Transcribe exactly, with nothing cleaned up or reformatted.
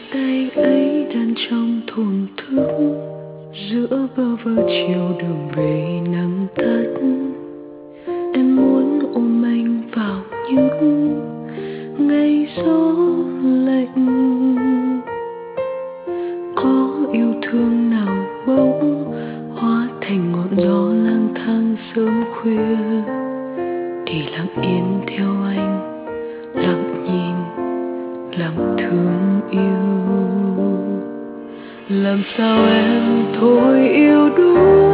tay ấy đan trong thổn thức giữa bơ vơ chiều đường về nắng tắt. Em muốn ôm anh vào những ngày gió lạnh. Có yêu thương nào bỗng hóa thành ngọn gió lang thang sớm khuya, thì lặng yên theo anh, lặng nhìn, lặng thương yêu. Làm sao em thôi yêu đúng